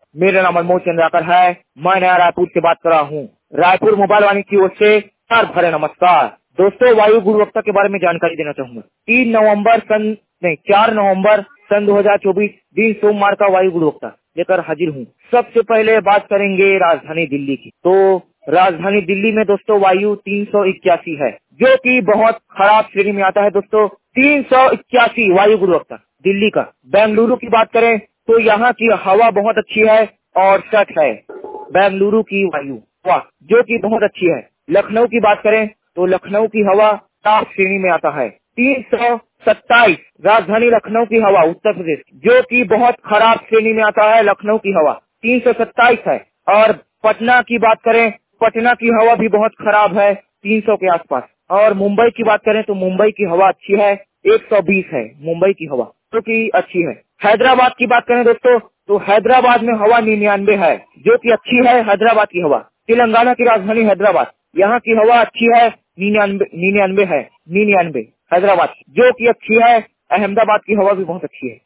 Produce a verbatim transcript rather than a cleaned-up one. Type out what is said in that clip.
मेरा नाम अनमोल चंद्राकर है। मैं नया रायपुर से बात कर रहा हूँ। रायपुर मोबाइल वाणी की ओर से प्यार भरे नमस्कार। दोस्तों, वायु गुणवत्ता के बारे में जानकारी देना चाहूंगा। तीन नवंबर सन नहीं चार नवंबर सन दो हजार चौबीस दिन सोमवार का वायु गुणवत्ता लेकर हाजिर हूँ। सबसे पहले बात करेंगे राजधानी दिल्ली की। तो राजधानी दिल्ली में दोस्तों वायु तीन सौ इक्यासी है, जो कि बहुत खराब श्रेणी में आता है। दोस्तों, तीन सौ इक्यासी वायु गुणवत्ता दिल्ली का। बेंगलुरु की बात करें तो यहाँ की हवा बहुत अच्छी है और सच है बेंगलुरु की वायु वाह जो कि बहुत अच्छी है। लखनऊ की बात करें तो लखनऊ की हवा टॉप श्रेणी में आता है, तीन सौ सत्ताईस। राजधानी लखनऊ की हवा उत्तर प्रदेश जो कि बहुत खराब श्रेणी में आता है, लखनऊ की हवा तीन सौ सत्ताईस है। और पटना की बात करें, पटना की हवा भी बहुत खराब है, तीन सौ के आसपास। और मुंबई की बात करें तो मुंबई की हवा अच्छी है, एक सौ बीस है मुंबई की हवा जो कि अच्छी है। हैदराबाद की बात करें दोस्तों तो हैदराबाद में हवा निन्यानवे है, जो कि अच्छी है हैदराबाद की हवा। तेलंगाना की राजधानी हैदराबाद, यहाँ की हवा अच्छी है, निन्यानवे निन्यानवे है निन्यानवे हैदराबाद जो कि अच्छी है। अहमदाबाद की हवा भी बहुत अच्छी है।